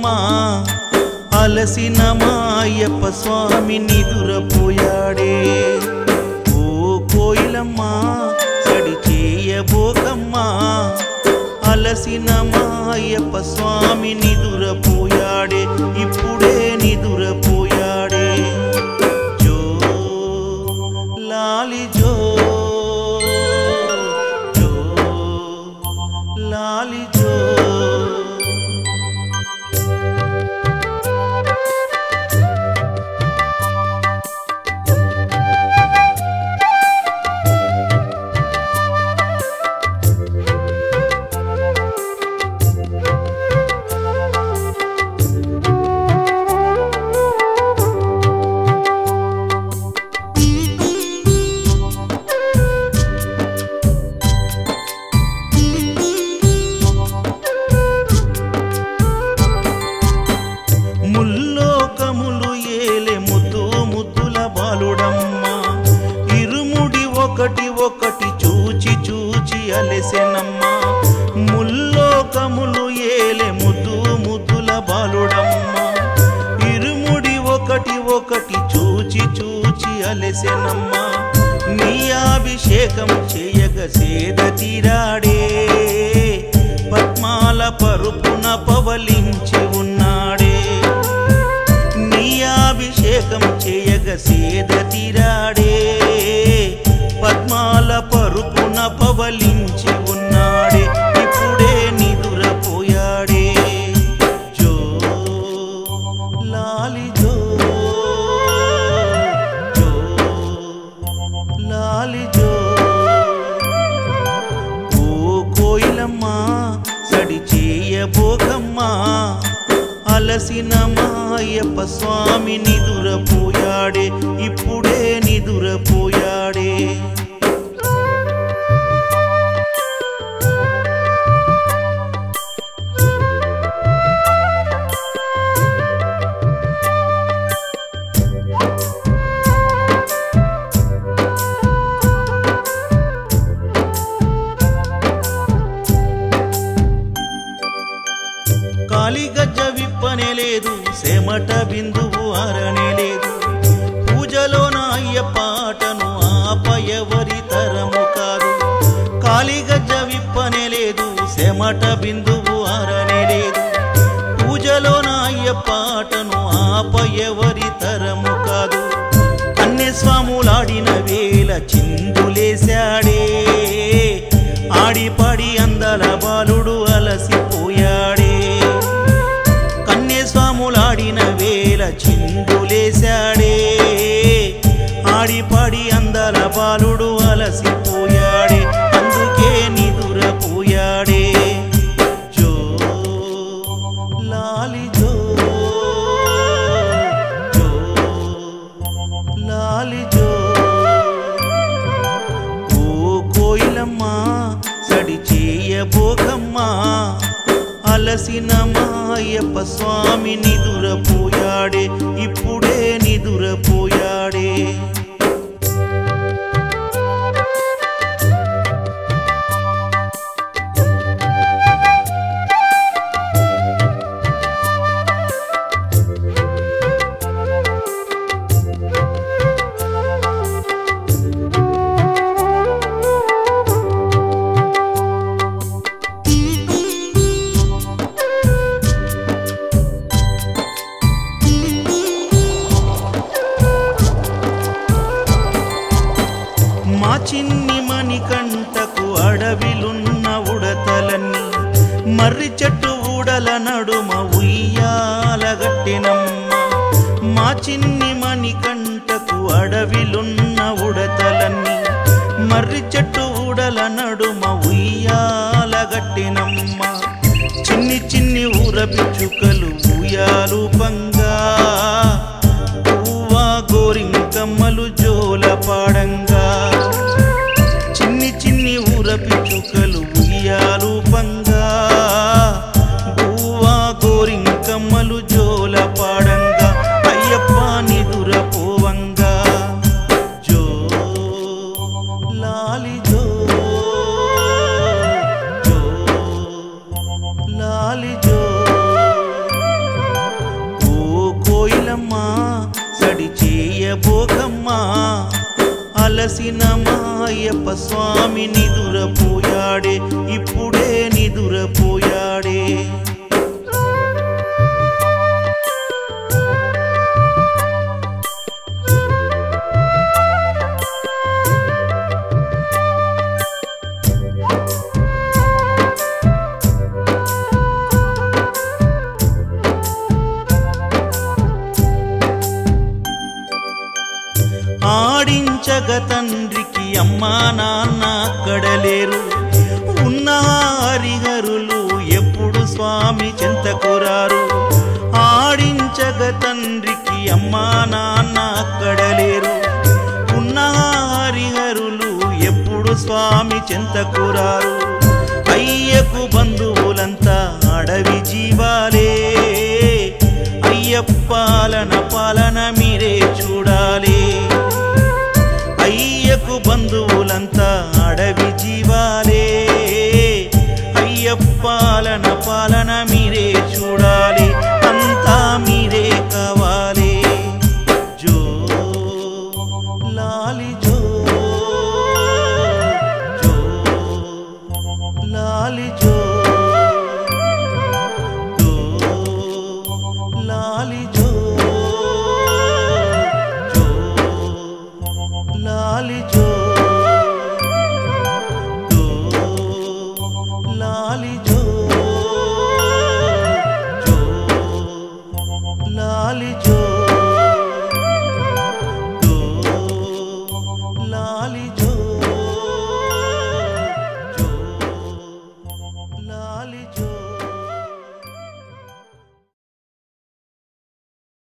బోకమ్మా అలసిన మాయప్ప స్వామి నిదురపోయాడే ఓ కోయిలమ్మా సడి చేయబోకమ్మా అలసిన మాయప్ప స్వామి నిదురపోయాడే ఇప్పుడే నిదురపోయాడే జో లాలి జో జో లాలి జో ముల్లోకములు ఏలే ముద్దు ముద్దుల బాలుడమ్మా ఇరుముడి ఒకటి ఒకటి చూచి చూచి అలెసెనమ్మా ముల్లోకములు ఏలే ముద్దు ముద్దుల బాలుడమ్మా ఇరుముడి ఒకటి ఒకటి చూచి చూచి అలెసెనమ్మా నీ అభిషేకం చేయగ సేద తీరాడే పద్మాల పరుపున పవలించి ఉన్నాడే అభిషేకం చేయగ సేద తీరాడే పద్మాల పరుపున పవలించి ఉన్నాడే ఇప్పుడే నిదురపోయాడే జో లాలి జో జో లాలి జో ఓ కోయిలమ్మా సడి చేయబోకమ్మా అలసిన మాయప్ప స్వామి నిదురపోయాడే ఇప్పుడే నిదురపోయాడే కాలి గజ్జ విప్పనే లేదు సెమట బిందువు అరనే లేదు పూజలో నా అయ్యపాటను ఆపయవరి తరము కాదు కాలి గజ్జ విప్పనే లేదు సెమట బిందువు అరనే లేదు పూజలో నా అయ్యపాటను ఆపయవరి తరము కాదు కన్యస్వాములాడిన వేళ చిందులేశాడే ఆడిపాడి అందల బాలుడు అలసిపోయాడే కన్యస్వాములాడిన వేళ చిందులేశాడే ఆడిపాడి అందల బాలుడు అలసిపోయాడే అందుకే నిదురపోయాడే జో లాలి జో జో లాలి జో ఓ కోయిలమ్మా సడి చేయబోకమ్మా అలసిన మాయప్ప స్వామి నిదురపోయాడే ఇప్పుడే నిదురపోయాడే మా చిన్ని మణికంఠకు అడవిలున్న ఉడతలన్నీ మర్రి చెట్టు ఊడల నడుమ ఉయ్యాలగట్టినమ్మ మా చిన్ని మణికంఠకు అడవిలున్న ఉడతలన్నీ మర్రి చెట్టు ఊడల నడుమ ఉయ్యాలగట్టినమ్మ చిన్ని చిన్ని ఊర పిచ్చుకలు ఉయ్యాలు పంగా పువ్వా గోరింకమ్మలు జోల పాడంగా చిన్ని చిన్ని ఊర పిచ్చుకలు ఉయ్యాలు పంగా పువ్వా గోరింకమ్మలు జోల పాడంగా అయ్యప్ప నిదురపోవంగా జో లాలి జో జో లాలి జో అక్కడలేరు. ఉన్న హరిహరులు ఎప్పుడు స్వామి చెంతకురారు. ఆడించగ తండ్రికి అమ్మా నాన్న అక్కడలేరు. ఉన్న హరిహరులు ఎప్పుడు స్వామి చెంతకురారు. అయ్యకు బంధువులంతా అడవి జీవాలే. అయ్యప్పాలన పాలన మీరే చూడాలి. అయ్యకు బంధువులంతా అడవి జీవాలే. అయ్యప్పాలన పాలన మీరే చూడాలి. అంతా మీరే కావాలి. జో లాలి జో జో లాలి జో జో లాలి జో జో లాలి జో.